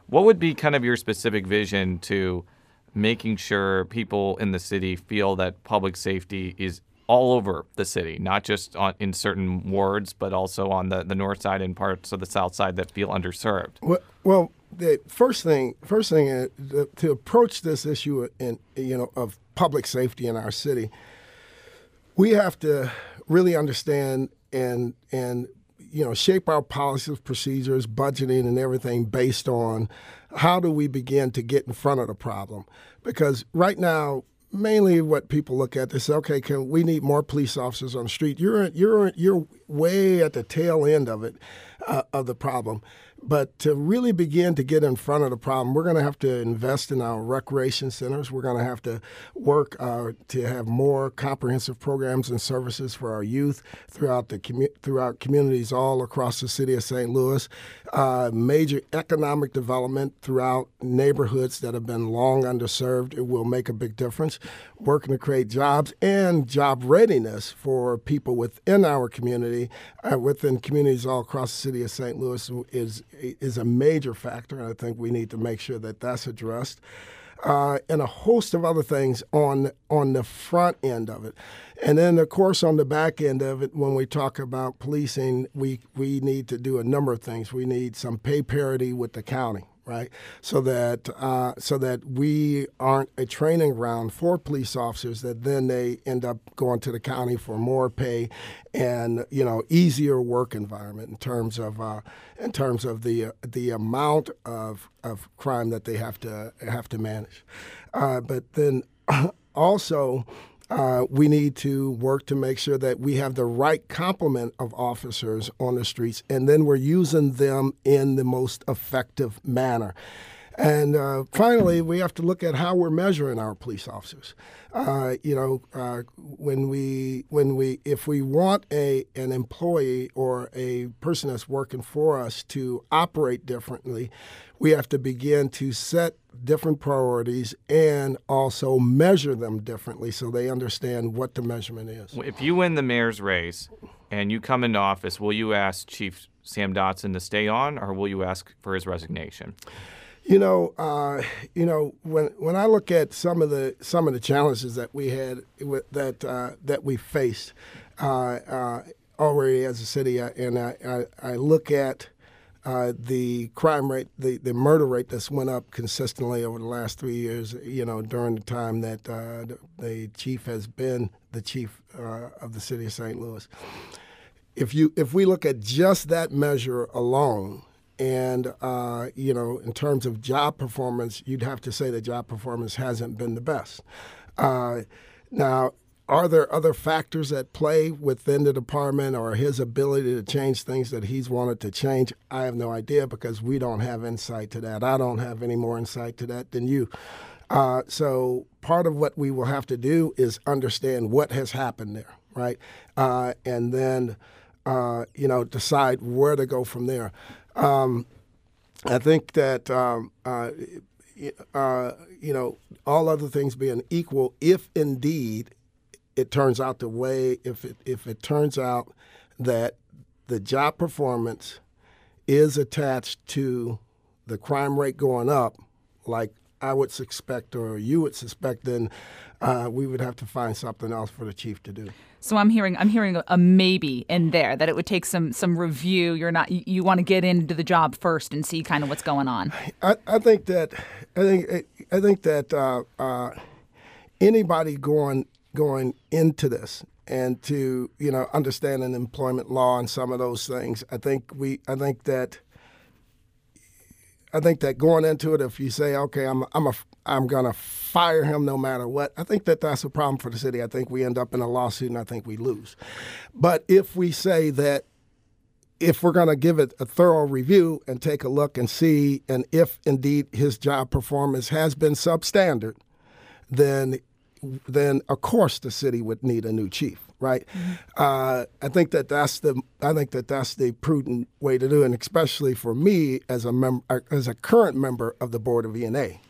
What would be kind of your specific vision to making sure people in the city feel that public safety is all over the city, not just in certain wards, but also on the north side and parts of the south side that feel underserved? Well, the first thing is to approach this issue of public safety in our city, we have to really understand and shape our policies, procedures, budgeting, and everything based on how do we begin to get in front of the problem. Because right now, mainly what people look at, they say, okay, we need more police officers on the street. You're way at the tail end of it, of the problem. But to really begin to get in front of the problem, we're going to have to invest in our recreation centers. We're going to have to work to have more comprehensive programs and services for our youth throughout communities all across the city of St. Louis. Major economic development throughout neighborhoods that have been long underserved. It will make a big difference. Working to create jobs and job readiness for people within our community, within communities all across the city of St. Louis is a major factor, and I think we need to make sure that that's addressed. And a host of other things on the front end of it. And then, of course, on the back end of it, when we talk about policing, we need to do a number of things. We need some pay parity with the county, right? So that we aren't a training ground for police officers that then they end up going to the county for more pay and easier work environment in terms of the amount of crime that they have to manage. But then also. We need to work to make sure that we have the right complement of officers on the streets, and then we're using them in the most effective manner. And finally, we have to look at how we're measuring our police officers. If we want an employee or a person that's working for us to operate differently, we have to begin to set different priorities and also measure them differently so they understand what the measurement is. If you win the mayor's race and you come into office, will you ask Chief Sam Dotson to stay on, or will you ask for his resignation? When I look at some of the challenges that we had that we faced already as a city, and I look at the crime rate, the murder rate that's went up consistently over the last 3 years, during the time that the chief has been the chief of the city of St. Louis. If we look at just that measure alone, and, in terms of job performance, you'd have to say that job performance hasn't been the best. Now, are there other factors at play within the department or his ability to change things that he's wanted to change? I have no idea because we don't have insight to that. I don't have any more insight to that than you. So part of what we will have to do is understand what has happened there, right? And then, decide where to go from there. I think that, all other things being equal, if indeed it turns out if it turns out that the job performance is attached to the crime rate going up, like I would suspect or you would suspect, then we would have to find something else for the chief to do. So I'm hearing a maybe in there, that it would take some review. You want to get into the job first and see kind of what's going on. I think that anybody going into this and to understanding employment law and some of those things, I think that going into it, if you say, okay, I'm going to fire him no matter what, I think that that's a problem for the city. I think we end up in a lawsuit and I think we lose. But if we say that if we're going to give it a thorough review and take a look and see, and if indeed his job performance has been substandard, then of course the city would need a new chief. Right, I think that's the prudent way to do it, and especially for me as a current member of the board of E&A.